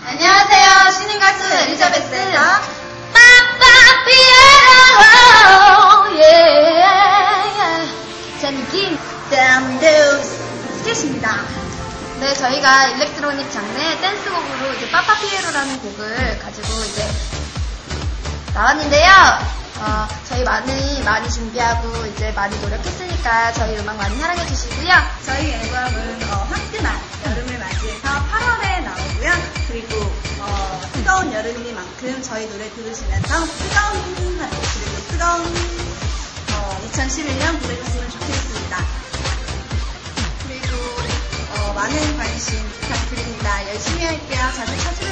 안녕하세요. 신인 가수 엘리자베스입니다. 저는 김damnthose 네, 저희가 일렉트로닉 장르의 댄스곡으로 이제 빠빠피에로라는 곡을 가지고 이제 나왔는데요. 저희 많이 준비하고 이제 많이 노력했으니까 저희 음악 많이 사랑해 주시고요. 저희 앨범은 화끈한 여름을 맞이해서 8월에 나오고요. 그리고 뜨거운 여름이니만큼 저희 노래 들으시면서 뜨거운 2011년 보내셨으면 좋겠습니다. 그리고 많은 관심 부탁드립니다. 열심히 할게요. 자주 찾으세요.